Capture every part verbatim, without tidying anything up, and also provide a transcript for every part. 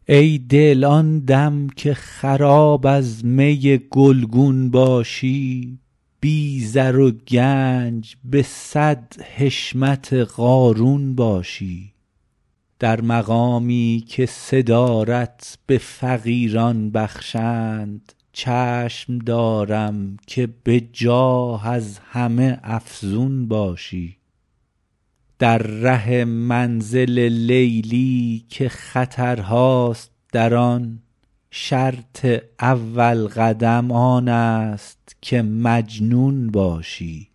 ای دل آن دم که خراب از می گلگون باشی، بی زر و گنج به صد حشمت قارون باشی. در مقامی که صدارت به فقیران بخشند، چشم دارم که به جاه از همه افزون باشی. در ره منزل لیلی که خطرهاست در آن، شرط اول قدم آن است که مجنون باشی.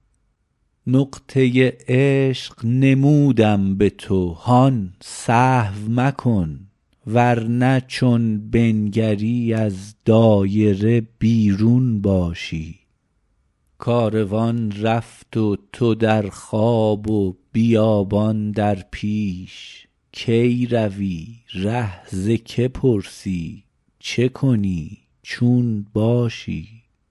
نقطه عشق نمودم به تو هان سهو مکن، ورنه چون بنگری از دایره بیرون باشی. کاروان رفت و تو در خواب و بیابان در پیش، کی روی ره ز که پرسی چه کنی چون باشی.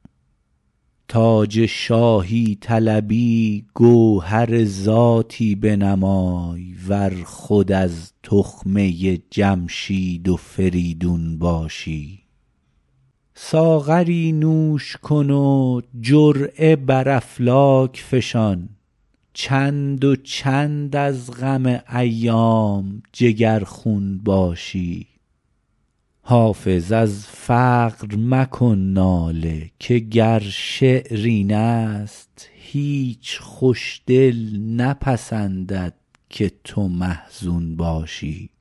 تاج شاهی طلبی گوهر ذاتی بنمای، ور خود از تخمه جمشید و فریدون باشی. ساغری نوش کن و جرعه بر افلاک فشان، چند و چند از غم ایام جگرخون باشی. حافظ از فقر مکن ناله که گر شعر این است، هیچ خوشدل نپسندد که تو محزون باشی.